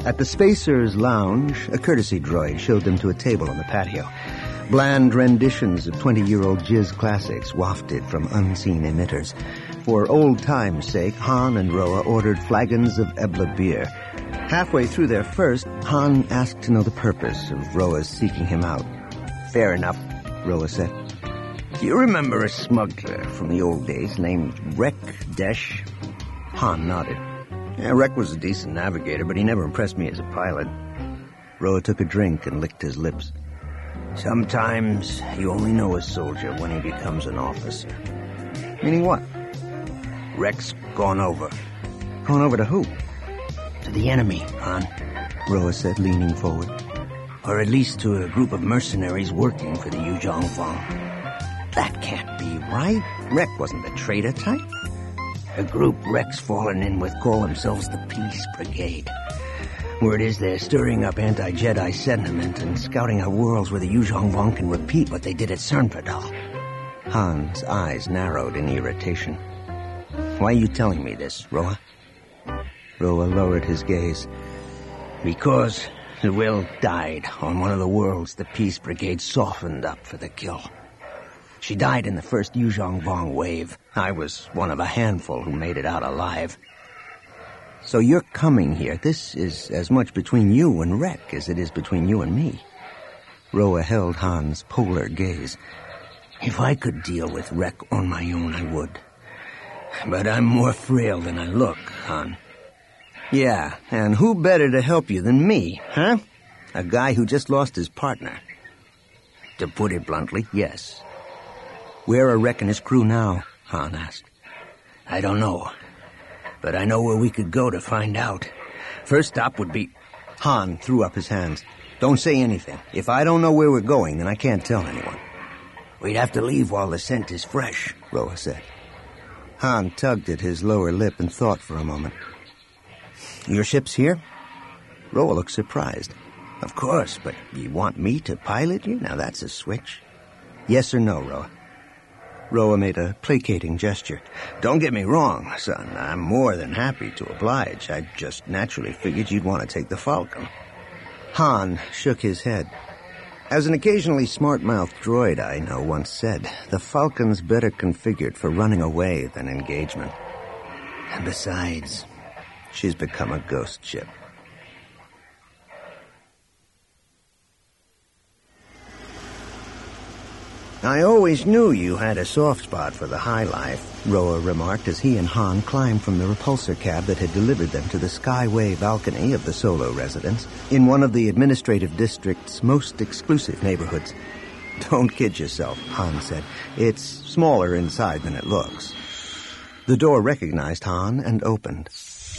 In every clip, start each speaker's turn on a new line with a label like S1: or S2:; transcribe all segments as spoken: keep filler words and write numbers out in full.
S1: At the Spacer's Lounge, a courtesy droid showed them to a table on the patio. Bland renditions of twenty-year-old jizz classics wafted from unseen emitters. For old time's sake, Han and Roa ordered flagons of Ebla beer. Halfway through their first, Han asked to know the purpose of Roa's seeking him out. Fair enough, Roa said. Do you remember a smuggler from the old days named Rek Desh? Han nodded. Yeah, Rek was a decent navigator, but he never impressed me as a pilot. Roa took a drink and licked his lips. Sometimes you only know a soldier when he becomes an officer. Meaning what? Rek's gone over. Gone over to who? To the enemy, Han, Roa said, leaning forward. Or at least to a group of mercenaries working for the Yuzhong Fang. That can't be right. Rek wasn't the traitor type. A group Rek's fallen in with call themselves the Peace Brigade. Word is they're stirring up anti-Jedi sentiment and scouting out worlds where the Yuzhong Fang can repeat what they did at Cernpadal. Han's eyes narrowed in irritation. Why are you telling me this, Roa? Roa lowered his gaze. Because the Will died on one of the worlds the Peace Brigade softened up for the kill. She died in the first Yuzhong Fang wave. I was one of a handful who made it out alive. So you're coming here. This is as much between you and Rek as it is between you and me. Roa held Han's polar gaze. If I could deal with Rek on my own, I would. But I'm more frail than I look, Han. Yeah, and who better to help you than me, huh? A guy who just lost his partner. To put it bluntly, yes. Where are Rek and his crew now? Han asked. I don't know. But I know where we could go to find out. First stop would be... Han threw up his hands. Don't say anything. If I don't know where we're going, then I can't tell anyone. We'd have to leave while the scent is fresh, Roa said. Han tugged at his lower lip and thought for a moment. Your ship's here? Roa looked surprised. Of course, but you want me to pilot you? Now that's a switch. Yes or no, Roa? Roa made a placating gesture. Don't get me wrong, son. I'm more than happy to oblige. I just naturally figured you'd want to take the Falcon. Han shook his head. As an occasionally smart-mouthed droid I know once said, the Falcon's better configured for running away than engagement. And besides, she's become a ghost ship. I always knew you had a soft spot for the high life, Roa remarked as he and Han climbed from the repulsor cab that had delivered them to the skyway balcony of the Solo residence in one of the administrative district's most exclusive neighborhoods. Don't kid yourself, Han said. It's smaller inside than it looks. The door recognized Han and opened.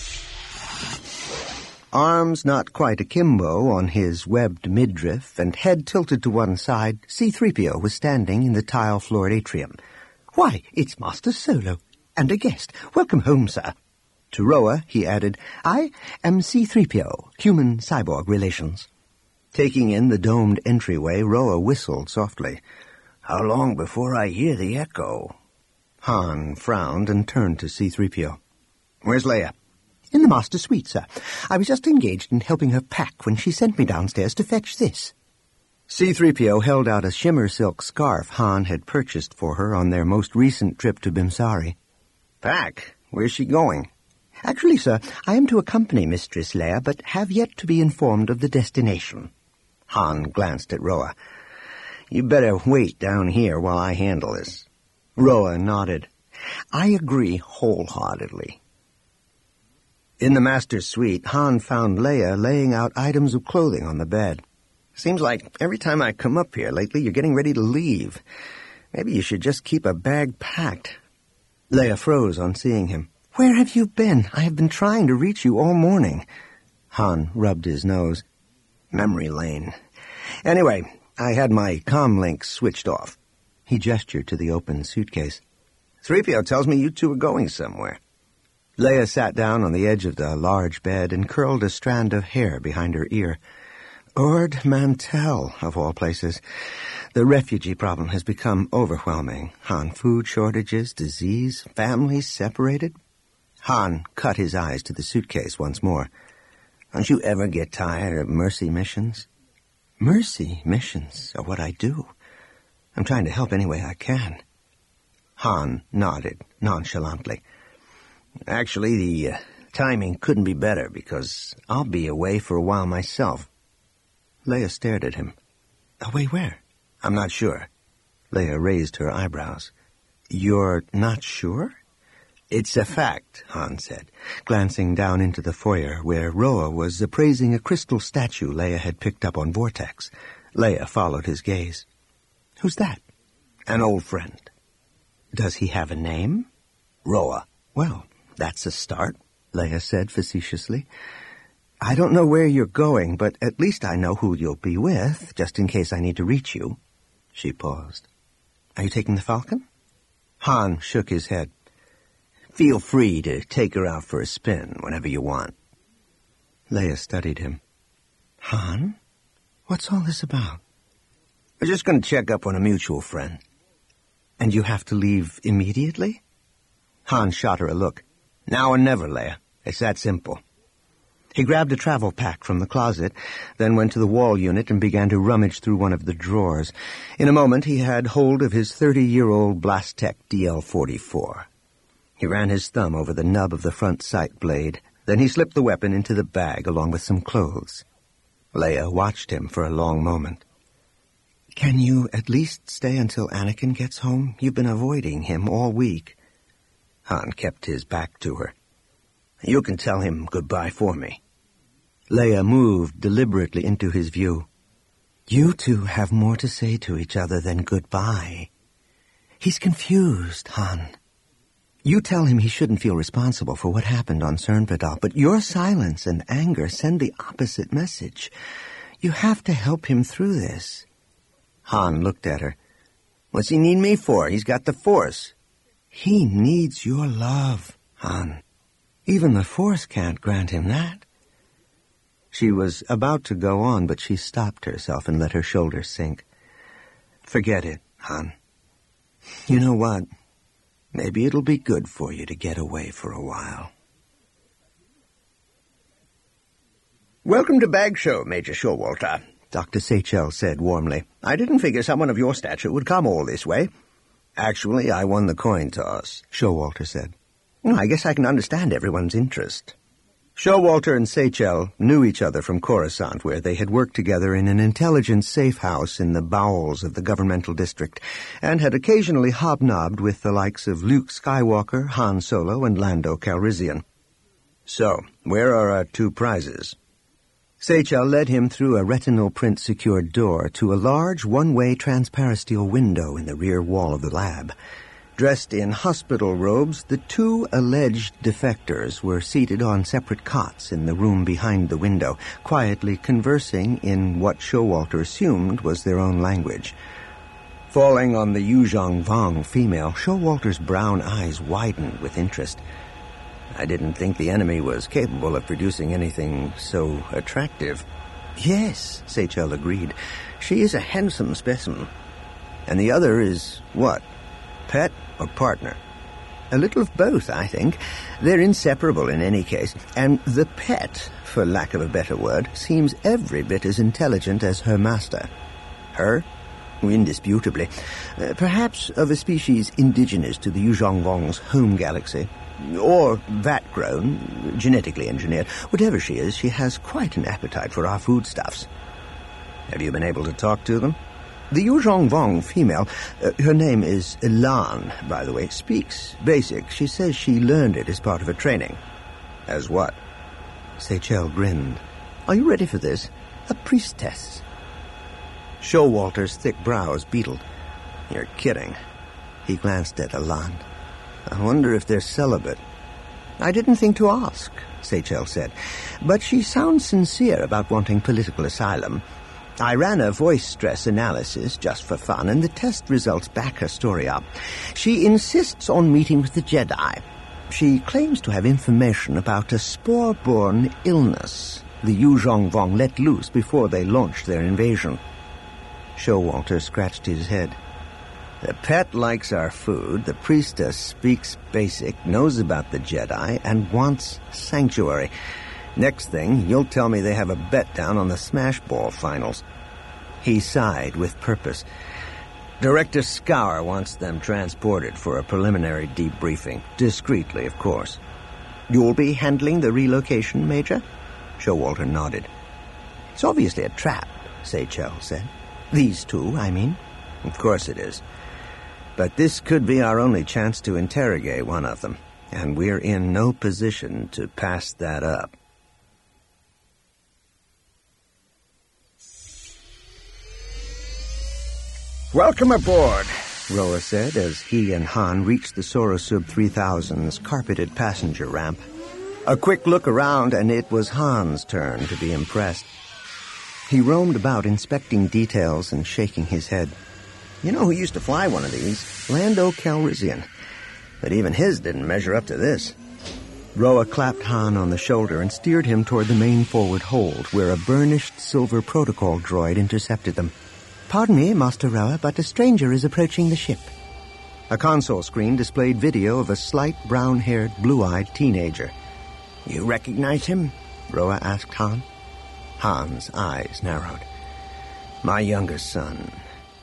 S1: Arms not quite akimbo on his webbed midriff and head tilted to one side, C three P O was standing in the tile-floored atrium. Why, it's Master Solo, and a guest. Welcome home, sir. To Roa, he added, I am C three P O, human-cyborg relations. Taking in the domed entryway, Roa whistled softly. How long before I hear the echo? Han frowned and turned to C three P O. Where's Leia? In the master suite, sir. I was just engaged in helping her pack when she sent me downstairs to fetch this. C three P O held out a shimmer silk scarf Han had purchased for her on their most recent trip to Bimsari. Pack? Where's she going? Actually, sir, I am to accompany Mistress Leia, but have yet to be informed of the destination. Han glanced at Roa. You better wait down here while I handle this. Roa nodded. I agree wholeheartedly. In the master's suite, Han found Leia laying out items of clothing on the bed. Seems like every time I come up here lately, you're getting ready to leave. Maybe you should just keep a bag packed. Leia froze on seeing him. Where have you been? I have been trying to reach you all morning. Han rubbed his nose. Memory lane. Anyway, I had my comm link switched off. He gestured to the open suitcase. three P O tells me you two are going somewhere. Leia sat down on the edge of the large bed and curled a strand of hair behind her ear. Ord Mantell, of all places. The refugee problem has become overwhelming. Han, food shortages, disease, families separated. Han cut his eyes to the suitcase once more. Don't you ever get tired of mercy missions? Mercy missions are what I do. I'm trying to help any way I can. Han nodded nonchalantly. Actually, the uh, timing couldn't be better because I'll be away for a while myself. Leia stared at him. Away where? I'm not sure. Leia raised her eyebrows. You're not sure? It's a fact, Han said, glancing down into the foyer where Roa was appraising a crystal statue Leia had picked up on Vortex. Leia followed his gaze. Who's that? An old friend. Does he have a name? Roa. Well, that's a start, Leia said facetiously. I don't know where you're going, but at least I know who you'll be with, just in case I need to reach you. She paused. Are you taking the Falcon? Han shook his head. Feel free to take her out for a spin whenever you want. Leia studied him. Han? What's all this about? We're just going to check up on a mutual friend. And you have to leave immediately? Han shot her a look. Now or never, Leia. It's that simple. He grabbed a travel pack from the closet, then went to the wall unit and began to rummage through one of the drawers. In a moment, he had hold of his thirty-year-old Blastech D L forty-four. He ran his thumb over the nub of the front sight blade. Then he slipped the weapon into the bag along with some clothes. Leia watched him for a long moment. Can you at least stay until Anakin gets home? You've been avoiding him all week. Han kept his back to her. You can tell him goodbye for me. Leia moved deliberately into his view. You two have more to say to each other than goodbye. He's confused, Han. You tell him he shouldn't feel responsible for what happened on Cernvedal, but your silence and anger send the opposite message. You have to help him through this. Han looked at her. What's he need me for? He's got the Force. He needs your love, Han. Even the Force can't grant him that. She was about to go on, but she stopped herself and let her shoulders sink. Forget it, Han. You know what? Maybe it'll be good for you to get away for a while. Welcome to Bag Show, Major Showalter, Doctor Seychell said warmly. I didn't figure someone of your stature would come all this way. Actually, I won the coin toss, Showalter said. Well, I guess I can understand everyone's interest. Showalter and Seychell knew each other from Coruscant, where they had worked together in an intelligence safe house in the bowels of the governmental district, and had occasionally hobnobbed with the likes of Luke Skywalker, Han Solo, and Lando Calrissian. So, where are our two prizes? Seychell led him through a retinal print-secured door to a large one-way transparisteel window in the rear wall of the lab. Dressed in hospital robes, the two alleged defectors were seated on separate cots in the room behind the window, quietly conversing in what Showalter assumed was their own language. Falling on the Yuzhong Vong female, Showalter's brown eyes widened with interest. I didn't think the enemy was capable of producing anything so attractive. Yes, Seychell agreed. She is a handsome specimen. And the other is what? Pet or partner? A little of both, I think. They're inseparable in any case. And the pet, for lack of a better word, seems every bit as intelligent as her master. Her? Indisputably. Uh, perhaps of a species indigenous to the Yuzhong Vong's home galaxy. Or vat-grown, genetically engineered. Whatever she is, she has quite an appetite for our foodstuffs. Have you been able to talk to them? The Yuzhong Vong female, uh, her name is Elan, by the way, speaks basic. She says she learned it as part of her training. As what? Seychell grinned. Are you ready for this? A priestess. Showalter's thick brows beetled. You're kidding. He glanced at Elan. I wonder if they're celibate. I didn't think to ask, Seychell said, but she sounds sincere about wanting political asylum. I ran a voice stress analysis just for fun, and the test results back her story up. She insists on meeting with the Jedi. She claims to have information about a spore-borne illness the Yuzhong Vong let loose before they launched their invasion. Showalter scratched his head. The pet likes our food, the priestess speaks basic, knows about the Jedi, and wants sanctuary. Next thing, you'll tell me they have a bet down on the Smashball finals. He sighed with purpose. Director Scour wants them transported for a preliminary debriefing. Discreetly, of course. You'll be handling the relocation, Major? Showalter nodded. It's obviously a trap, Seychell said. These two, I mean. Of course it is. But this could be our only chance to interrogate one of them, and we're in no position to pass that up. Welcome aboard, Roa said as he and Han reached the Sorosub three thousand's carpeted passenger ramp. A quick look around, and it was Han's turn to be impressed. He roamed about, inspecting details and shaking his head. You know who used to fly one of these? Lando Calrissian. But even his didn't measure up to this. Roa clapped Han on the shoulder and steered him toward the main forward hold, where a burnished silver protocol droid intercepted them. Pardon me, Master Roa, but a stranger is approaching the ship. A console screen displayed video of a slight brown-haired, blue-eyed teenager. You recognize him? Roa asked Han. Han's eyes narrowed. My younger son.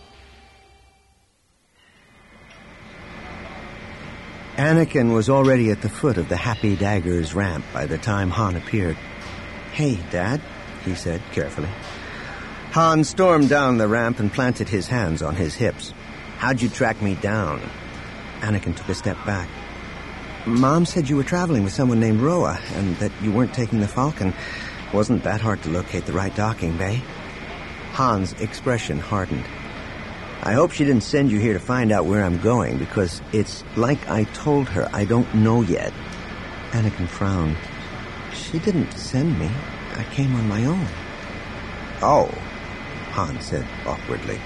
S1: Anakin was already at the foot of the Happy Daggers ramp by the time Han appeared. Hey, Dad, he said carefully. Han stormed down the ramp and planted his hands on his hips. How'd you track me down? Anakin took a step back. Mom said you were traveling with someone named Roa, and that you weren't taking the Falcon. Wasn't that hard to locate the right docking bay? Han's expression hardened. I hope she didn't send you here to find out where I'm going, because it's like I told her I don't know yet. Anakin frowned. She didn't send me. I came on my own. Oh, Han said awkwardly.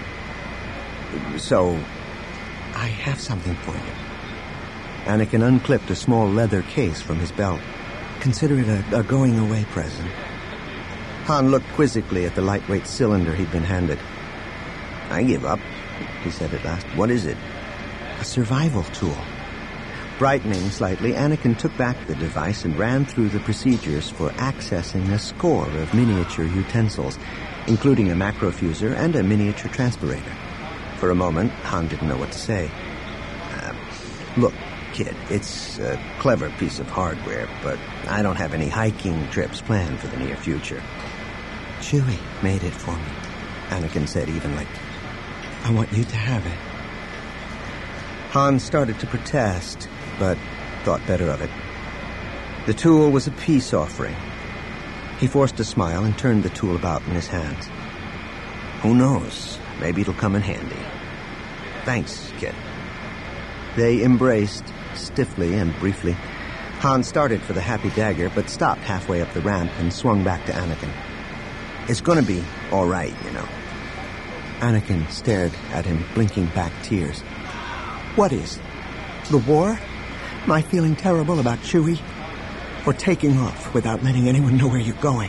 S1: So, I have something for you. Anakin unclipped a small leather case from his belt. Consider it a, a going-away present. Han looked quizzically at the lightweight cylinder he'd been handed. I give up, he said at last. What is it? A survival tool. Brightening slightly, Anakin took back the device and ran through the procedures for accessing a score of miniature utensils, including a macrofuser and a miniature transpirator. For a moment, Han didn't know what to say. Uh, look, kid, it's a clever piece of hardware, but I don't have any hiking trips planned for the near future. Chewie made it for me, Anakin said evenly. I want you to have it. Han started to protest, but thought better of it. The tool was a peace offering. He forced a smile and turned the tool about in his hands. Who knows? Maybe it'll come in handy. Thanks, kid. They embraced, stiffly and briefly. Han started for the Happy Dagger, but stopped halfway up the ramp and swung back to Anakin. It's gonna be all right, you know. Anakin stared at him, blinking back tears. What is? The war? My feeling terrible about Chewie? Or taking off without letting anyone know where you're going?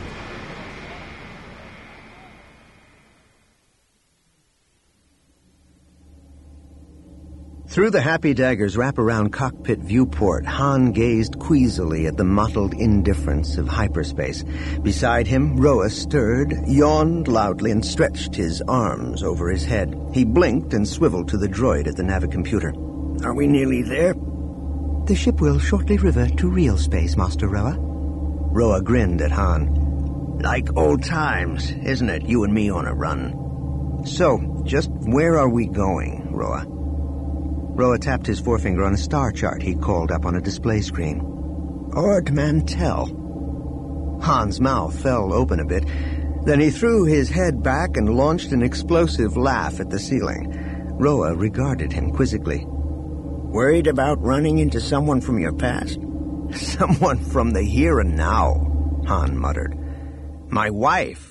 S1: Through the Happy Dagger's wraparound cockpit viewport, Han gazed queasily at the mottled indifference of hyperspace. Beside him, Roa stirred, yawned loudly, and stretched his arms over his head. He blinked and swiveled to the droid at the navicomputer. Are we nearly there? The ship will shortly revert to real space, Master Roa. Roa grinned at Han. Like old times, isn't it? You and me on a run. So, just where are we going, Roa? Roa tapped his forefinger on a star chart he called up on a display screen. Ord Mantell. Han's mouth fell open a bit. Then he threw his head back and launched an explosive laugh at the ceiling. Roa regarded him quizzically. Worried about running into someone from your past? Someone from the here and now, Han muttered. My wife.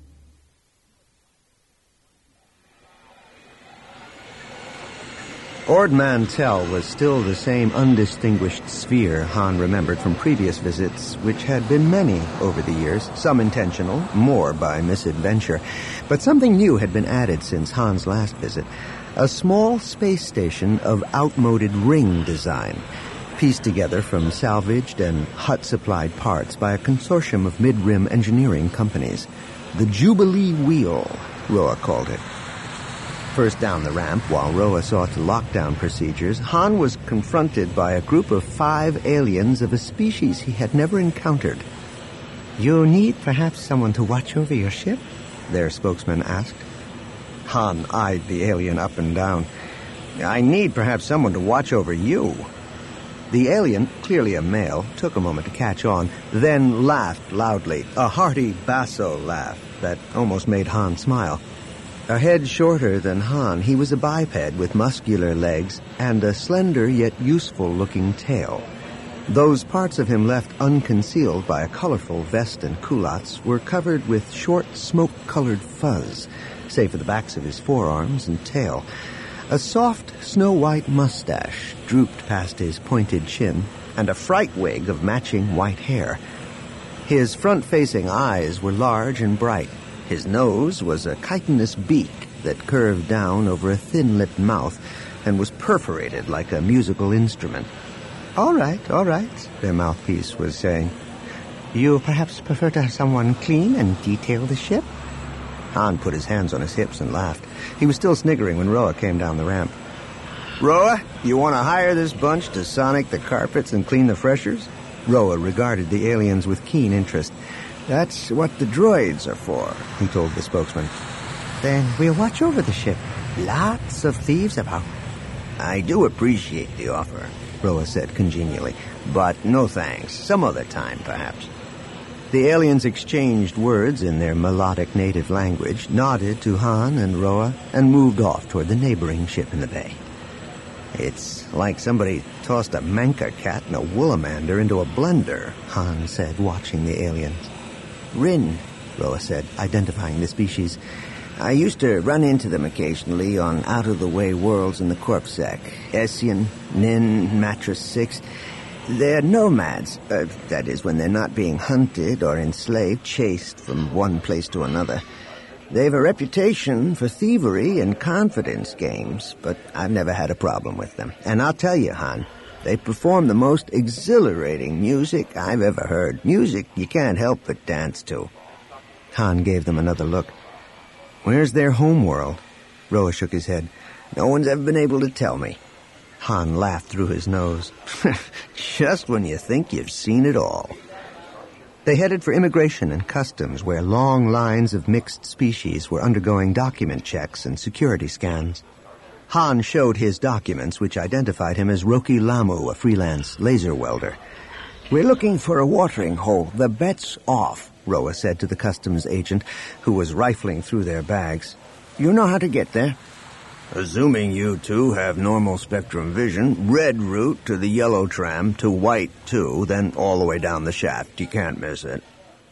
S1: Ord Mantell was still the same undistinguished sphere Han remembered from previous visits, which had been many over the years, some intentional, more by misadventure. But something new had been added since Han's last visit. A small space station of outmoded ring design, pieced together from salvaged and hut-supplied parts by a consortium of mid-rim engineering companies. The Jubilee Wheel, Roa called it. First down the ramp, while Roa saw to lockdown procedures, Han was confronted by a group of five aliens of a species he had never encountered. "You need perhaps someone to watch over your ship?" their spokesman asked. Han eyed the alien up and down. "I need perhaps someone to watch over you." The alien, clearly a male, took a moment to catch on, then laughed loudly, a hearty basso laugh that almost made Han smile. A head shorter than Han, he was a biped with muscular legs and a slender yet useful-looking tail. Those parts of him left unconcealed by a colorful vest and culottes were covered with short, smoke-colored fuzz, save for the backs of his forearms and tail. A soft, snow-white mustache drooped past his pointed chin, and a fright wig of matching white hair. His front-facing eyes were large and bright. His nose was a chitinous beak that curved down over a thin-lipped mouth and was perforated like a musical instrument. "All right, all right," their mouthpiece was saying. "You perhaps prefer to have someone clean and detail the ship?" Han put his hands on his hips and laughed. He was still sniggering when Roa came down the ramp. "Roa, you want to hire this bunch to sonic the carpets and clean the freshers?" Roa regarded the aliens with keen interest. "That's what the droids are for," he told the spokesman. "Then we'll watch over the ship. Lots of thieves about." "I do appreciate the offer," Roa said congenially, "but no thanks. Some other time, perhaps." The aliens exchanged words in their melodic native language, nodded to Han and Roa, and moved off toward the neighboring ship in the bay. "It's like somebody tossed a Menka cat and a Woolamander into a blender," Han said, watching the aliens. "Rin," Roa said, identifying the species. "I used to run into them occasionally on out-of-the-way worlds in the Corpsec. Essien, Nin, Mattress Six. They're nomads, uh, that is, when they're not being hunted or enslaved, chased from one place to another. They've a reputation for thievery and confidence games, but I've never had a problem with them. And I'll tell you, Han, they perform the most exhilarating music I've ever heard. Music you can't help but dance to." Han gave them another look. "Where's their homeworld?" Roa shook his head. "No one's ever been able to tell me." Han laughed through his nose. "Just when you think you've seen it all." They headed for immigration and customs, where long lines of mixed species were undergoing document checks and security scans. Han showed his documents, which identified him as Roki Lamu, a freelance laser welder. "We're looking for a watering hole. The bet's off," Roa said to the customs agent, who was rifling through their bags. "You know how to get there?" "Assuming you two have normal spectrum vision, red route to the yellow tram to white two, then all the way down the shaft. You can't miss it."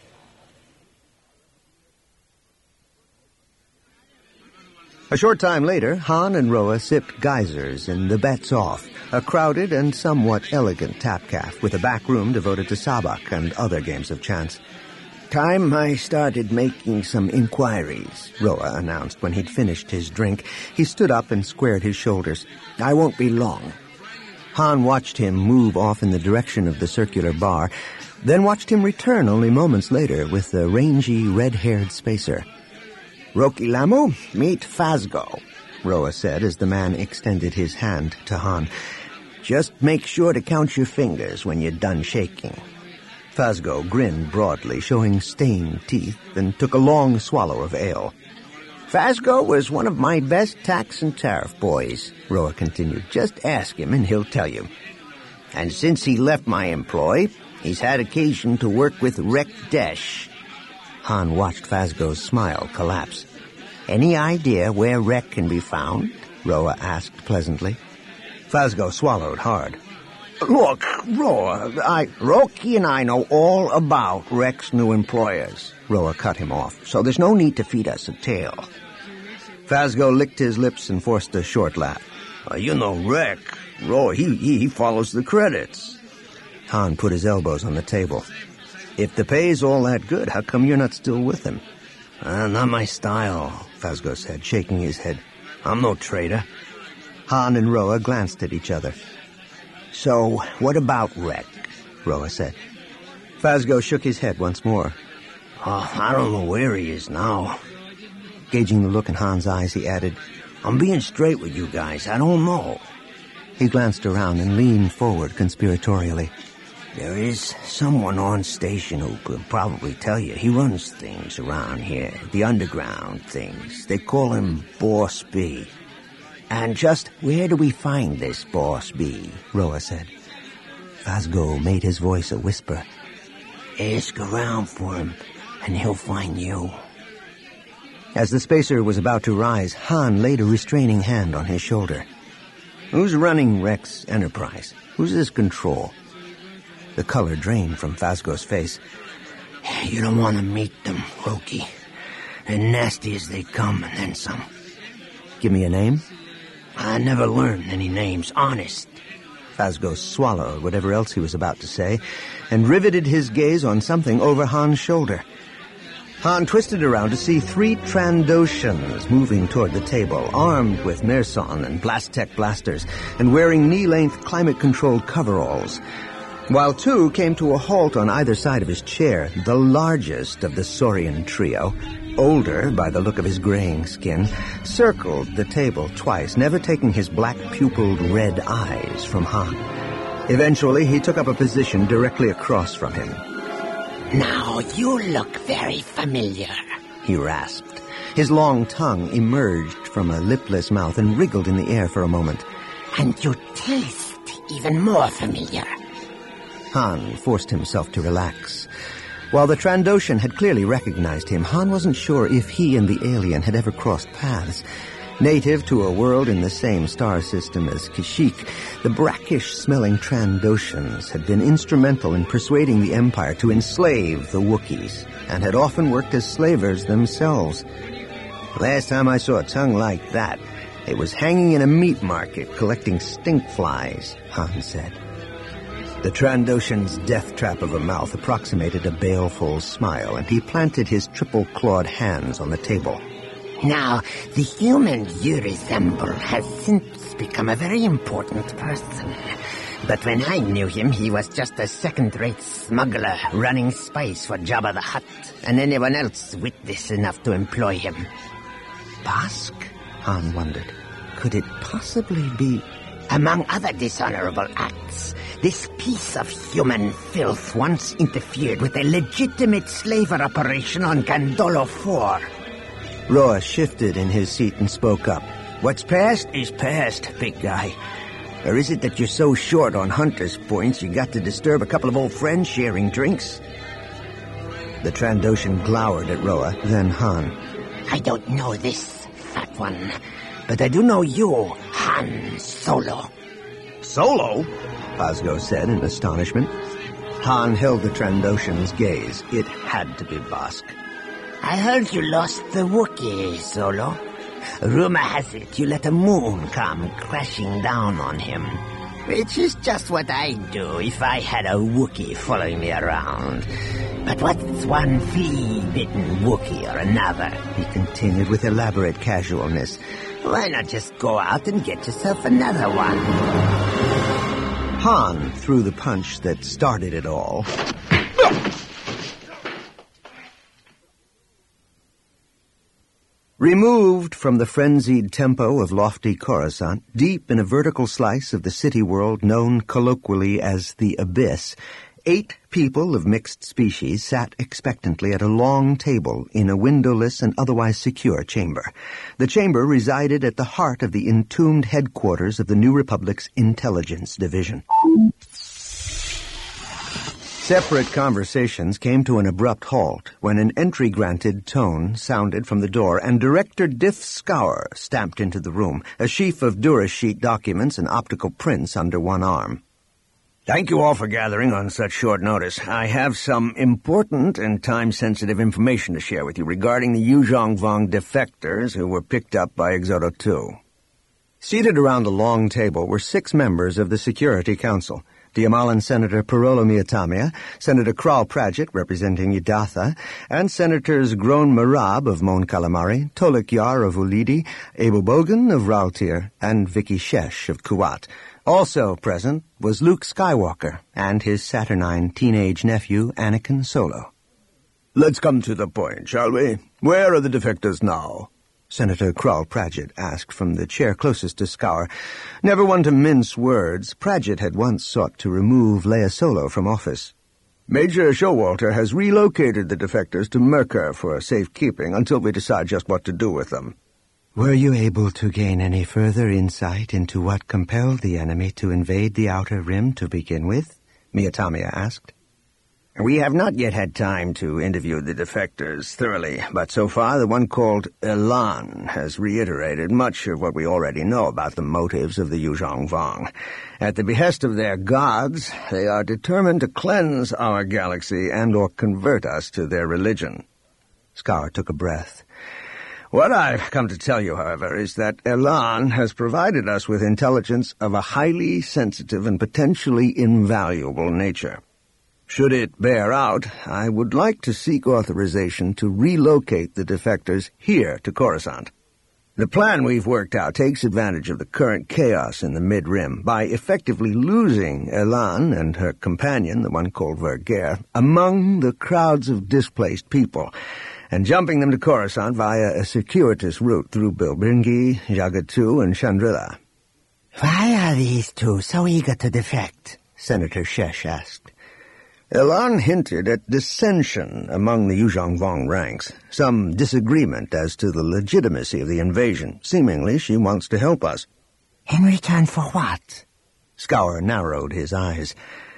S1: A short time later, Han and Roa sipped geysers in the Bet's Off, a crowded and somewhat elegant tap cafe with a back room devoted to sabak and other games of chance. "Time I started making some inquiries," Roa announced when he'd finished his drink. He stood up and squared his shoulders. "I won't be long." Han watched him move off in the direction of the circular bar, then watched him return only moments later with the rangy, red-haired spacer. "Roki Lamu, meet Phasgo," Roa said as the man extended his hand to Han. "Just make sure to count your fingers when you're done shaking." Phasgo grinned broadly, showing stained teeth, and took a long swallow of ale. "Phasgo was one of my best tax and tariff boys," Roa continued. "Just ask him and he'll tell you. And since he left my employ, he's had occasion to work with Rek Desh." Han watched Phasgo's smile collapse. "Any idea where Rek can be found?" Roa asked pleasantly. Phasgo swallowed hard. "Look, Roa, I... Roki and I know all about Rek's new employers." Roa cut him off. "So there's no need to feed us a tale." Phasgo licked his lips and forced a short laugh. Uh, you know Rek. Roa, he, he follows the credits." Han put his elbows on the table. "If the pay's all that good, how come you're not still with him?" Uh, "Not my style," Phasgo said, shaking his head. "I'm no traitor." Han and Roa glanced at each other. So, what about Rek? Roa said. Fazgo shook his head once more. Oh, I don't know where he is now. Gauging the look in Han's eyes, he added, I'm being straight with you guys. I don't know. He glanced around and leaned forward conspiratorially. There is someone on station who could probably tell you. He runs things around here, the underground things. They call him Boss B. And just where do we find this Boss B? Roa said. Fazgo made his voice a whisper. Ask around for him, and he'll find you. As the spacer was about to rise, Han laid a restraining hand on his shoulder. Who's running Rek's enterprise? Who's his control? The color drained from Fazgo's face. You don't want to meet them, Loki. They're nasty as they come, and then some. Give me a name? I never learned any names, honest. Fazgo swallowed whatever else he was about to say and riveted his gaze on something over Han's shoulder. Han twisted around to see three Trandoshans moving toward the table, armed with Mersson and Blastech blasters and wearing knee-length climate-controlled coveralls, while two came to a halt on either side of his chair, the largest of the Saurian trio, older by the look of his graying skin, circled the table twice, never taking his black-pupiled red eyes from Han. Eventually, he took up a position directly across from him. Now you look very familiar, he rasped. His long tongue emerged from a lipless mouth and wriggled in the air for a moment. And you taste even more familiar. Han forced himself to relax. While the Trandoshan had clearly recognized him, Han wasn't sure if he and the alien had ever crossed paths. Native to a world in the same star system as Kashyyyk, the brackish-smelling Trandoshans had been instrumental in persuading the Empire to enslave the Wookiees, and had often worked as slavers themselves. Last time I saw a tongue like that, it was hanging in a meat market collecting stink flies, Han said. The Trandoshan's death trap of a mouth approximated a baleful smile, and he planted his triple-clawed hands on the table. Now, the human you resemble has since become a very important person. But when I knew him, he was just a second-rate smuggler running spies for Jabba the Hutt, and anyone else witless enough to employ him. Bossk? Han wondered. Could it possibly be... Among other dishonorable acts, this piece of human filth once interfered with a legitimate slaver operation on Gandolo four. Roa shifted in his seat and spoke up. What's past is past, big guy. Or is it that you're so short on hunter's points you got to disturb a couple of old friends sharing drinks? The Trandoshan glowered at Roa, then Han. I don't know this, fat one, but I do know you, Han Solo. Solo? Fazgo said in astonishment. Han held the Trandoshan's gaze. It had to be Bossk. I heard you lost the Wookiee, Solo. Rumor has it you let a moon come crashing down on him. Which is just what I'd do if I had a Wookiee following me around. But what's one flea-bitten Wookiee or another? He continued with elaborate casualness. Why not just go out and get yourself another one? Han threw the punch that started it all. Removed from the frenzied tempo of lofty Coruscant, deep in a vertical slice of the city world known colloquially as the Abyss, eight people of mixed species sat expectantly at a long table in a windowless and otherwise secure chamber. The chamber resided at the heart of the entombed headquarters of the New Republic's Intelligence Division. Separate conversations came to an abrupt halt when an entry-granted tone sounded from the door and Director Diff Scour stamped into the room, a sheaf of Durasheet documents and optical prints under one arm. Thank you all for gathering on such short notice. I have some important and time-sensitive information to share with you regarding the Yuzhong Vong defectors who were picked up by Exodo two. Seated around the long table were six members of the Security Council. The Amalan Senator Parolo Miatamia, Senator Kral Pradgett representing Ydatha, and Senators Groan Marab of Mon Calamari, Tolik Yar of Ulidi, Abel Bogan of Raltir, and Vicky Shesh of Kuwat. Also present was Luke Skywalker and his saturnine teenage nephew, Anakin Solo.
S2: Let's come to the point, shall we? Where are the defectors now?
S1: Senator Krull Pradgett asked from the chair closest to Scour. Never one to mince words, Pradgett had once sought to remove Leia Solo from office.
S2: Major Showalter has relocated the defectors to Merkur for safekeeping until we decide just what to do with them.
S1: Were you able to gain any further insight into what compelled the enemy to invade the Outer Rim to begin with? Miyatamiya asked.
S2: We have not yet had time to interview the defectors thoroughly, but so far the one called Elan has reiterated much of what we already know about the motives of the Yuzhong Vong. At the behest of their gods, they are determined to cleanse our galaxy and or convert us to their religion.
S1: Scour took a breath.
S2: What I've come to tell you, however, is that Elan has provided us with intelligence of a highly sensitive and potentially invaluable nature. Should it bear out, I would like to seek authorization to relocate the defectors here to Coruscant. The plan we've worked out takes advantage of the current chaos in the Mid-Rim by effectively losing Elan and her companion, the one called Vergere, among the crowds of displaced people, and jumping them to Coruscant via a circuitous route through Bilbringi, Jagatu, and Chandrila.
S1: Why are these two so eager to defect? Senator Shesh asked.
S2: Elan hinted at dissension among the Yuzhong Vong ranks, some disagreement as to the legitimacy of the invasion. Seemingly, she wants to help us.
S1: In return for what?
S2: Scour narrowed his eyes.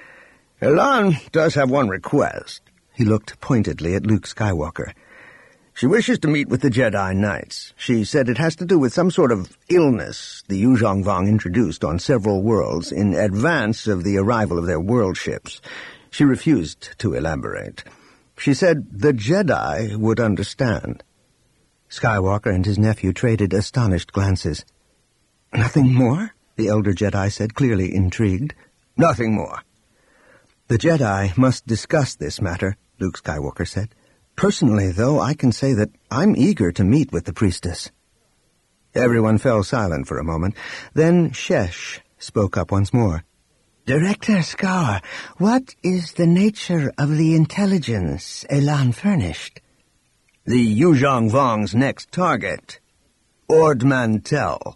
S2: Elan does have one request.
S1: He looked pointedly at Luke Skywalker.
S2: She wishes to meet with the Jedi Knights. She said it has to do with some sort of illness the Yuzhong Vong introduced on several worlds in advance of the arrival of their world ships. She refused to elaborate. She said the Jedi would understand.
S1: Skywalker and his nephew traded astonished glances.
S2: Nothing more?
S1: The elder Jedi said, clearly intrigued.
S2: Nothing more.
S1: The Jedi must discuss this matter, Luke Skywalker said. Personally, though, I can say that I'm eager to meet with the priestess. Everyone fell silent for a moment. Then Shesh spoke up once more. Director Scour, what is the nature of the intelligence Elan furnished?
S2: The Yuzhong Vong's next target, Ord Mantell.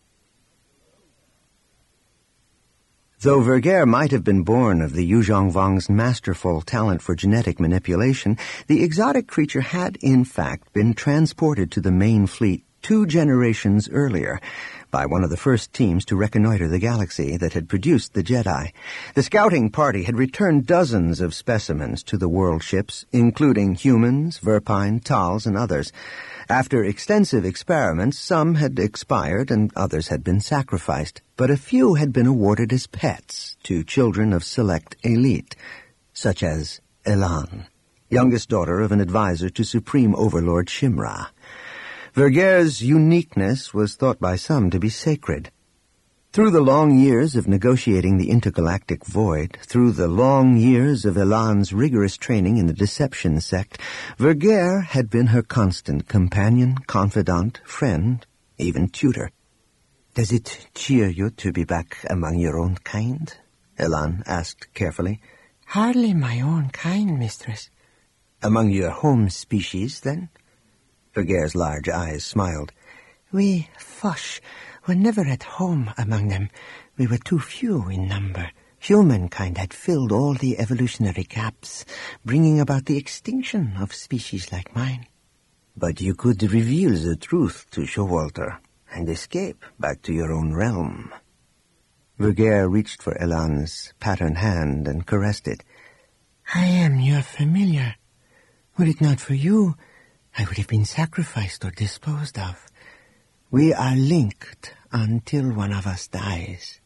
S1: Though Vergere might have been born of the Yuzhong Vong's masterful talent for genetic manipulation, the exotic creature had, in fact, been transported to the main fleet two generations earlier by one of the first teams to reconnoiter the galaxy that had produced the Jedi. The scouting party had returned dozens of specimens to the world ships, including humans, Verpine, Tals, and others. After extensive experiments, some had expired and others had been sacrificed, but a few had been awarded as pets to children of select elite, such as Elan, youngest daughter of an advisor to Supreme Overlord Shimra. Vergere's uniqueness was thought by some to be sacred. Through the long years of negotiating the intergalactic void, through the long years of Elan's rigorous training in the deception sect, Vergere had been her constant companion, confidant, friend, even tutor. "Does it cheer you to be back among your own kind?" Elan asked carefully. "Hardly my own kind, mistress." "Among your home species, then?" Vergere's large eyes smiled. "We, Fosh, were never at home among them. We were too few in number. Humankind had filled all the evolutionary gaps, bringing about the extinction of species like mine." "But you could reveal the truth to Showalter and escape back to your own realm." Vergere reached for Elan's patterned hand and caressed it. "I am your familiar. Were it not for you, I would have been sacrificed or disposed of. We are linked until one of us dies."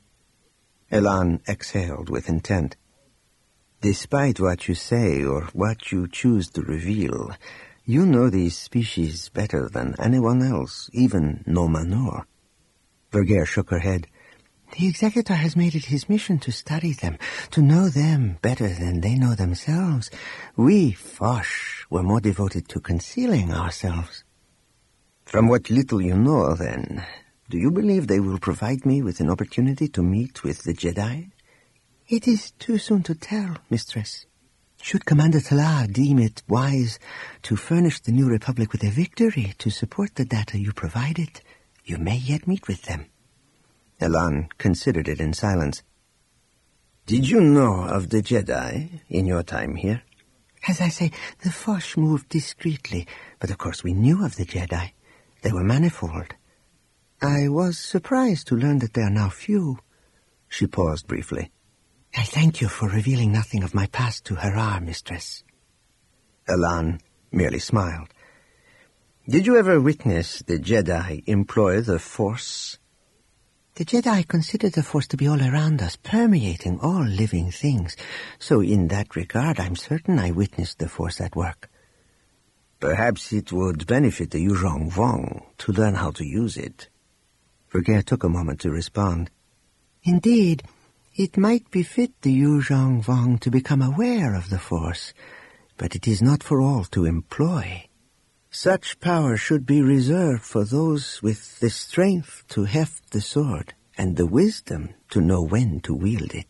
S1: Elan exhaled with intent. "Despite what you say or what you choose to reveal, you know these species better than anyone else, even Nomanor." Vergere shook her head. "The Executor has made it his mission to study them, to know them better than they know themselves. We, Fosh, were more devoted to concealing ourselves." "From what little you know, then, Do you believe they will provide me with an opportunity to meet with the Jedi? It is too soon to tell, Mistress. Should Commander Talar deem it wise to furnish the New Republic with a victory to support the data you provided, you may yet meet with them. Elan considered it in silence. Did you know of the Jedi in your time here? As I say, the Force moved discreetly, but of course we knew of the Jedi. They were manifold. I was surprised to learn that they are now few. She paused briefly. I thank you for revealing nothing of my past to Harar, Mistress. Elan merely smiled. Did you ever witness the Jedi employ the Force? The Jedi consider the Force to be all around us, permeating all living things. So in that regard, I'm certain I witnessed the Force at work. Perhaps it would benefit the Yuzhong Vong to learn how to use it. Vergere took a moment to respond. Indeed, it might befit the Yuzhong Vong to become aware of the Force, but it is not for all to employ. Such power should be reserved for those with the strength to heft the sword and the wisdom to know when to wield it.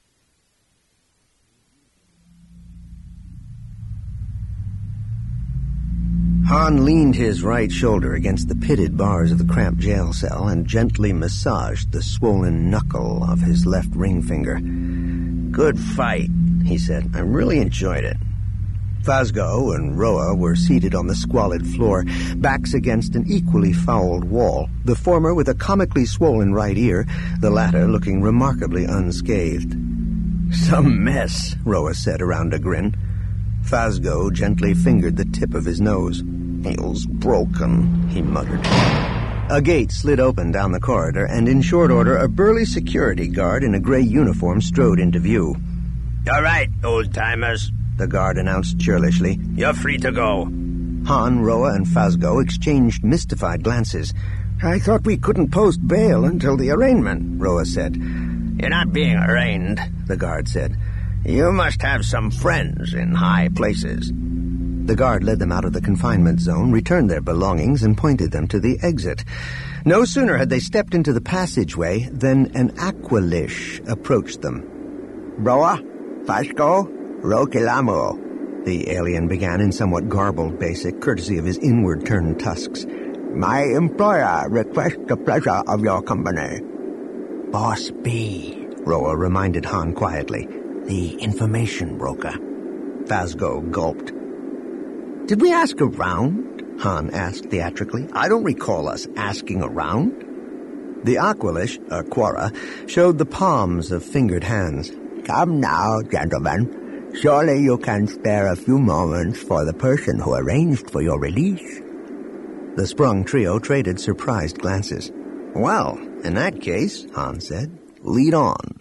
S1: Han leaned his right shoulder against the pitted bars of the cramped jail cell and gently massaged the swollen knuckle of his left ring finger. Good fight, he said. I really enjoyed it. Phasgo and Roa were seated on the squalid floor, backs against an equally fouled wall, the former with a comically swollen right ear, the latter looking remarkably unscathed. Some mess, Roa said around a grin. Phasgo gently fingered the tip of his nose. Feels broken, he muttered. A gate slid open down the corridor, and in short order a burly security guard in a gray uniform strode into view. All right, old-timers, the guard announced churlishly. You're free to go. Han, Roa, and Phasgo exchanged mystified glances. I thought we couldn't post bail until the arraignment, Roa said. You're not being arraigned, the guard said. You must have some friends in high places. The guard led them out of the confinement zone, returned their belongings, and pointed them to the exit. No sooner had they stepped into the passageway than an Aqualish approached them. Roa, Phasgo, Rokilamo, the alien began in somewhat garbled basic, courtesy of his inward-turned tusks. My employer requests the pleasure of your company. Boss B, Roa reminded Han quietly. The information broker. Phasgo gulped. Did we ask around? Han asked theatrically. I don't recall us asking around. The Aqualish, or Quora, showed the palms of fingered hands. Come now, gentlemen. Surely you can spare a few moments for the person who arranged for your release. The sprung trio traded surprised glances. Well, in that case, Han said, lead on.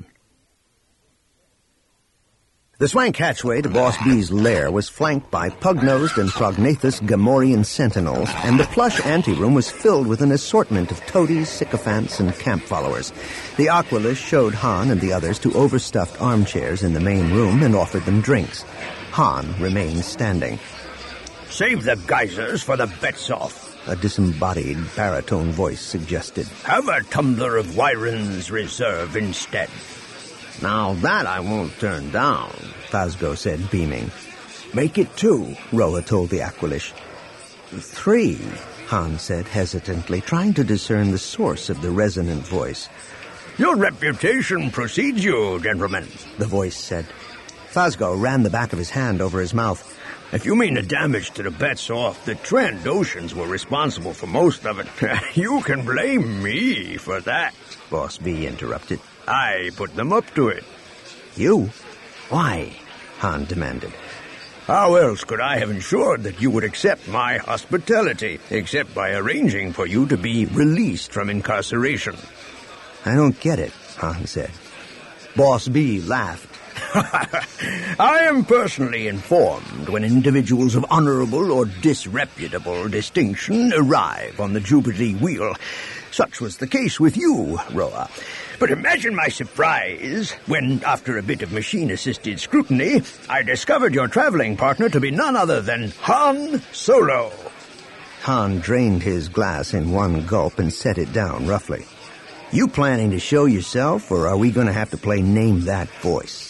S1: The swank hatchway to Boss B's lair was flanked by pug-nosed and prognathous Gamorrean sentinels, and the plush anteroom was filled with an assortment of toadies, sycophants, and camp followers. The Aqualish showed Han and the others to overstuffed armchairs in the main room and offered them drinks. Han remained standing. Save the geysers for the bets off, a disembodied baritone voice suggested. Have a tumbler of Wyron's Reserve instead. Now that I won't turn down, Phasgo said, beaming. Make it two, Roa told the Aqualish. Three, Han said hesitantly, trying to discern the source of the resonant voice. Your reputation precedes you, gentlemen, the voice said. Phasgo ran the back of his hand over his mouth. If you mean the damage to the bets off, the Trandoshans were responsible for most of it. You can blame me for that, Boss B interrupted. I put them up to it. You? Why? Han demanded. How else could I have ensured that you would accept my hospitality, except by arranging for you to be released from incarceration? I don't get it, Han said. Boss B laughed. I am personally informed when individuals of honorable or disreputable distinction arrive on the Jubilee wheel. Such was the case with you, Roa. But imagine my surprise when, after a bit of machine-assisted scrutiny, I discovered your traveling partner to be none other than Han Solo. Han drained his glass in one gulp and set it down roughly. You planning to show yourself, or are we going to have to play Name That Voice?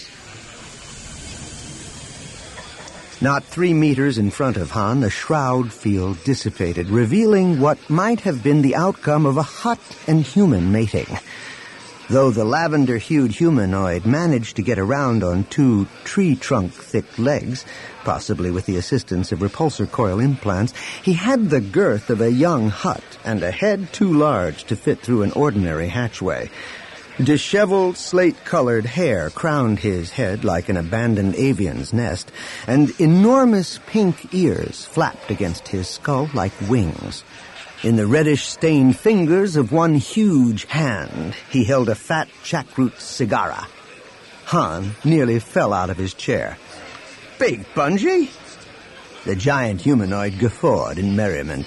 S1: Not three meters in front of Han, the shroud field dissipated, revealing what might have been the outcome of a Hutt and human mating. Though the lavender-hued humanoid managed to get around on two tree-trunk-thick legs, possibly with the assistance of repulsor coil implants, he had the girth of a young Hutt and a head too large to fit through an ordinary hatchway. Disheveled, slate-colored hair crowned his head like an abandoned avian's nest, and enormous pink ears flapped against his skull like wings. In the reddish-stained fingers of one huge hand, he held a fat jackroot cigar. Han nearly fell out of his chair. "Big Bungie?" The giant humanoid guffawed in merriment.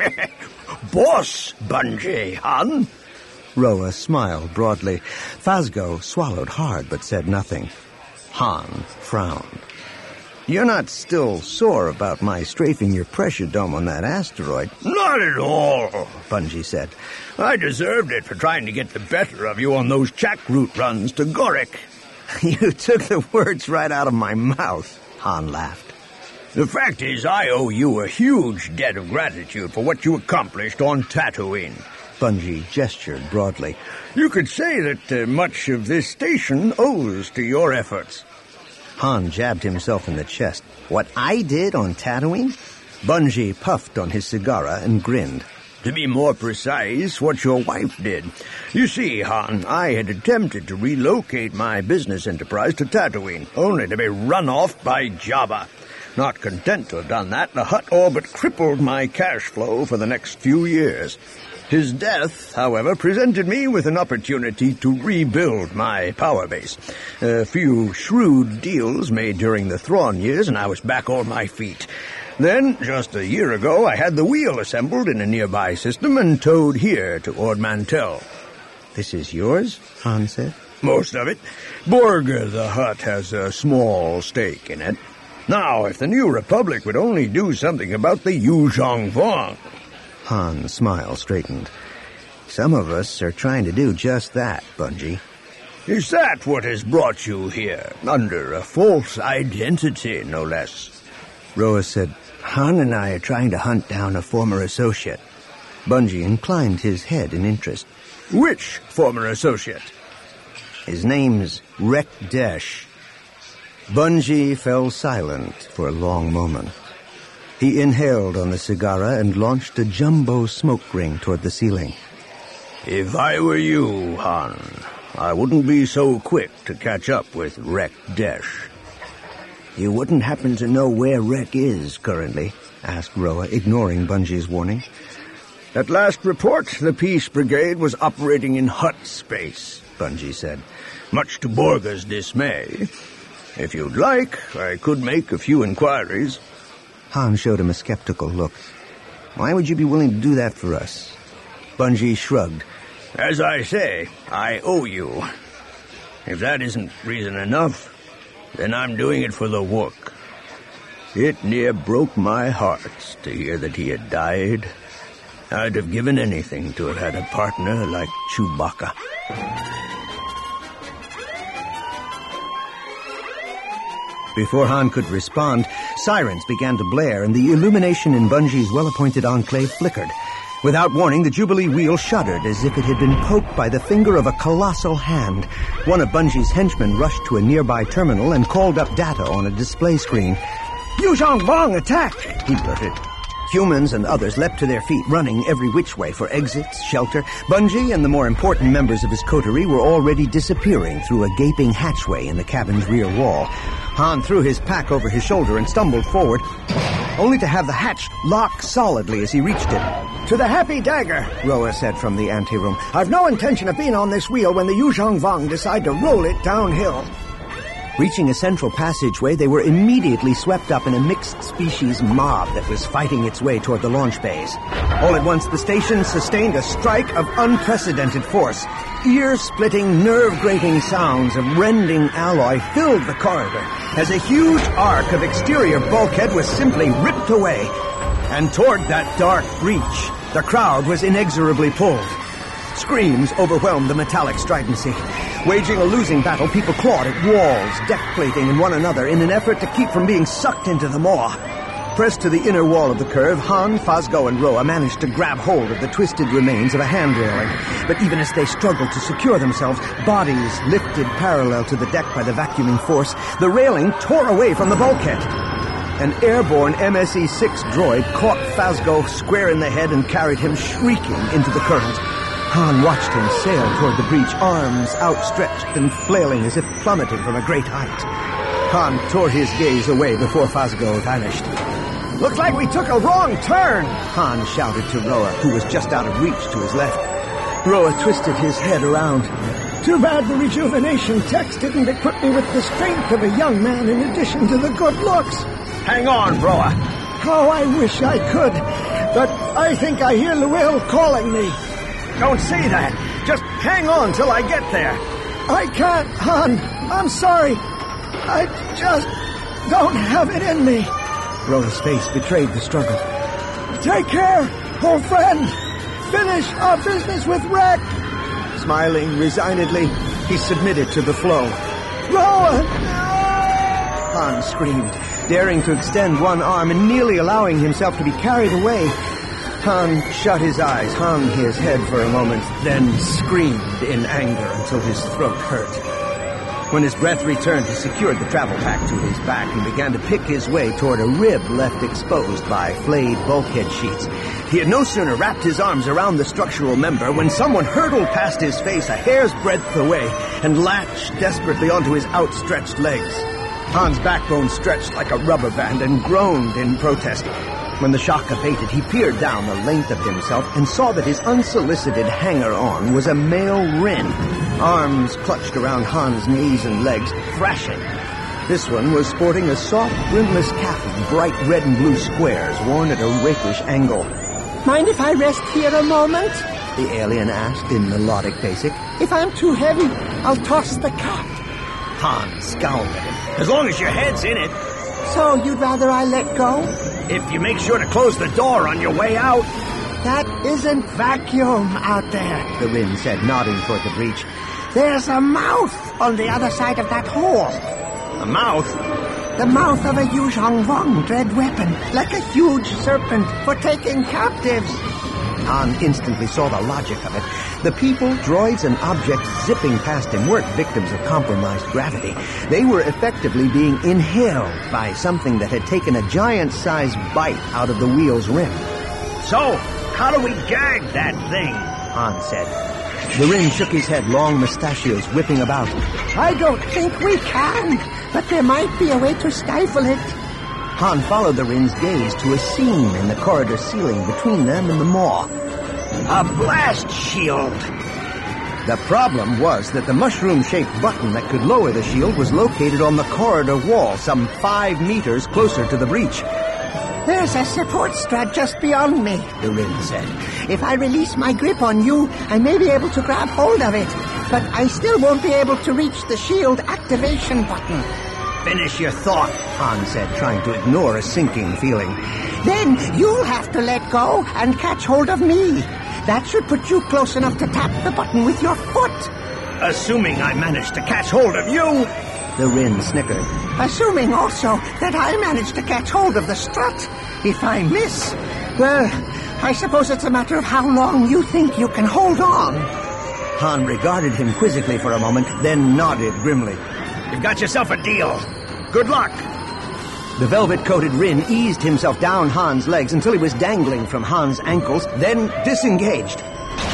S1: "Boss Bungie, Han?" Roa smiled broadly. Phasgo swallowed hard but said nothing. Han frowned. "You're not still sore about my strafing your pressure dome on that asteroid?"
S2: "Not at all," Bungie said. "I deserved it for trying to get the better of you on those jackroot runs to Gorick."
S1: "You took the words right out of my mouth," Han laughed.
S2: "The fact is, I owe you a huge debt of gratitude for what you accomplished on Tatooine."
S1: Bungie gestured broadly.
S2: "You could say that uh, much of this station owes to your efforts."
S1: Han jabbed himself in the chest. "What I did on Tatooine?" Bungie puffed on his cigar and grinned.
S2: "To be more precise, what your wife did. You see, Han, I had attempted to relocate my business enterprise to Tatooine, only to be run off by Jabba. Not content to have done that, the Hutt orbit crippled my cash flow for the next few years. His death, however, presented me with an opportunity to rebuild my power base. A few shrewd deals made during the Thrawn years, and I was back on my feet. Then, just a year ago, I had the wheel assembled in a nearby system and towed here to Ord Mantell."
S1: "This is yours?" Han said.
S2: "Most of it. Borga the Hutt has a small stake in it. Now, if the New Republic would only do something about the Yuuzhan Vong."
S1: Han's smile straightened. "Some of us are trying to do just that, Bungie."
S2: "Is that what has brought you here, under a false identity, no less?"
S1: Roa said, "Han and I are trying to hunt down a former associate." Bungie inclined his head in interest.
S2: "Which former associate?"
S1: "His name's Rek Desh." Bungie fell silent for a long moment. He inhaled on the cigar and launched a jumbo smoke ring toward the ceiling.
S2: "If I were you, Han, I wouldn't be so quick to catch up with Rek Desh."
S1: "You wouldn't happen to know where Rek is currently?" asked Roa, ignoring Bungie's warning.
S2: "At last report, the Peace Brigade was operating in Hutt space," Bungie said, "much to Borga's dismay. If you'd like, I could make a few inquiries."
S1: Han showed him a skeptical look. "Why would you be willing to do that for us?" Bungie shrugged.
S2: "As I say, I owe you. If that isn't reason enough, then I'm doing it for the Wook. It near broke my heart to hear that he had died. I'd have given anything to have had a partner like Chewbacca."
S1: Before Han could respond, sirens began to blare, and the illumination in Bungie's well-appointed enclave flickered. Without warning, the Jubilee wheel shuddered as if it had been poked by the finger of a colossal hand. One of Bungie's henchmen rushed to a nearby terminal and called up data on a display screen. "Yuuzhan Vong attacked!" he blurted. Humans and others leapt to their feet, running every which way for exits, shelter. Bungie and the more important members of his coterie were already disappearing through a gaping hatchway in the cabin's rear wall. Han threw his pack over his shoulder and stumbled forward, only to have the hatch lock solidly as he reached it. "To the Happy Dagger," Roa said from the anteroom. "I've no intention of being on this wheel when the Yuuzhan Vong decide to roll it downhill." Reaching a central passageway, they were immediately swept up in a mixed-species mob that was fighting its way toward the launch bays. All at once, the station sustained a strike of unprecedented force. Ear-splitting, nerve-grating sounds of rending alloy filled the corridor as a huge arc of exterior bulkhead was simply ripped away.
S2: And toward that dark breach, the crowd was inexorably pulled. Screams overwhelmed the metallic stridency. Waging a losing battle, people clawed at walls, deck-plating in one another in an effort to keep from being sucked into the maw. Pressed to the inner wall of the curve, Han, Fazgo, and Roa managed to grab hold of the twisted remains of a hand railing. But even as they struggled to secure themselves, bodies lifted parallel to the deck by the vacuuming force, the railing tore away from the bulkhead. An airborne M S E six droid caught Fazgo square in the head and carried him shrieking into the current. Han watched him sail toward the breach, arms outstretched and flailing as if plummeting from a great height. Han tore his gaze away before Fazgo vanished. "Looks like we took a wrong turn," Han shouted to Roa, who was just out of reach to his left. Roa twisted his head around. "Too bad the rejuvenation text didn't equip me with the strength of a young man in addition to the good looks." "Hang on, Roa." "Oh, I wish I could, but I think I hear Luil calling me." "Don't say that. Just hang on till I get there." "I can't, Han. I'm sorry. I just don't have it in me." Roa's face betrayed the struggle. "Take care, old friend. Finish our business with Wreck." Smiling resignedly, he submitted to the flow. "Roa, no!" Han screamed, daring to extend one arm and nearly allowing himself to be carried away. Han shut his eyes, hung his head for a moment, then screamed in anger until his throat hurt. When his breath returned, he secured the travel pack to his back and began to pick his way toward a rib left exposed by flayed bulkhead sheets. He had no sooner wrapped his arms around the structural member when someone hurtled past his face a hair's breadth away and latched desperately onto his outstretched legs. Han's backbone stretched like a rubber band and groaned in protest. When the shock abated, he peered down the length of himself and saw that his unsolicited hanger-on was a male Rin, arms clutched around Han's knees and legs, thrashing. This one was sporting a soft, brimless cap of bright red and blue squares worn at a rakish angle.
S3: "Mind if I rest here a moment?"
S2: the alien asked in melodic basic.
S3: "If I'm too heavy, I'll toss the cap."
S2: Han scowled at him. "As long as your head's in it."
S3: "So you'd rather I let go?"
S2: "If you make sure to close the door on your way out."
S3: "That isn't vacuum out there,"
S2: the Rin said, nodding toward the breach.
S3: "There's a mouth on the other side of that hole."
S2: "A mouth?"
S3: "The mouth of a Yuzhong Vong dread weapon, like a huge serpent for taking captives."
S2: Han instantly saw the logic of it. The people, droids, and objects zipping past him weren't victims of compromised gravity. They were effectively being inhaled by something that had taken a giant-sized bite out of the wheel's rim. "So, how do we gag that thing?" Han said. The Rin shook his head, long mustachios whipping about.
S3: "I don't think we can, but there might be a way to stifle it."
S2: Han followed the Rin's gaze to a seam in the corridor ceiling between them and the maw. "A blast shield!" The problem was that the mushroom-shaped button that could lower the shield was located on the corridor wall, some five meters closer to the breach.
S3: "There's a support strut just beyond me," the Rin said. "If I release my grip on you, I may be able to grab hold of it, but I still won't be able to reach the shield activation button."
S2: "Finish your thought," Han said, trying to ignore a sinking feeling.
S3: "Then you'll have to let go and catch hold of me. That should put you close enough to tap the button with your foot."
S2: "Assuming I manage to catch hold of you," the Rin snickered.
S3: "Assuming also that I manage to catch hold of the strut. If I miss, well, I suppose it's a matter of how long you think you can hold on."
S2: Han regarded him quizzically for a moment, then nodded grimly. "You've got yourself a deal. Good luck." The velvet-coated Rin eased himself down Han's legs until he was dangling from Han's ankles, then disengaged.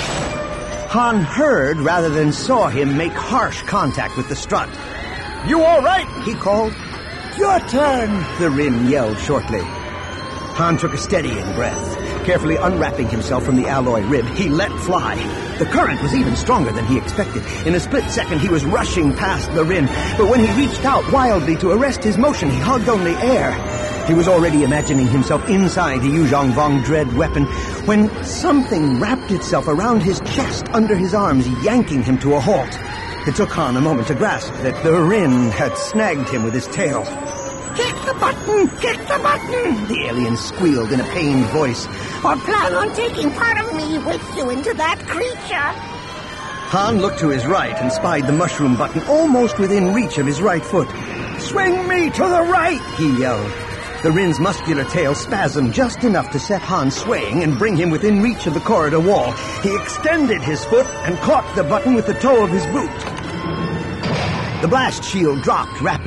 S2: Han heard rather than saw him make harsh contact with the strut. "You all right?" he called.
S3: "Your turn," the Rin yelled shortly.
S2: Han took a steadying breath. Carefully unwrapping himself from the alloy rib, he let fly. The current was even stronger than he expected. In a split second, he was rushing past the Rin, but when he reached out wildly to arrest his motion, he hugged only air. He was already imagining himself inside the Yuzhong Vong dread weapon when something wrapped itself around his chest under his arms, yanking him to a halt. It took Han a moment to grasp that the Rin had snagged him with his tail.
S3: "Get the button! Kick the button!
S1: The alien squealed in a pained voice.
S3: Or plan on taking part of me with you into that creature.
S1: Han looked to his right and spied the mushroom button almost within reach of his right foot.
S2: Swing me to the right,
S1: he yelled. The Rin's muscular tail spasmed just enough to set Han swaying and bring him within reach of the corridor wall. He extended his foot and caught the button with the toe of his boot. The blast shield dropped rapidly.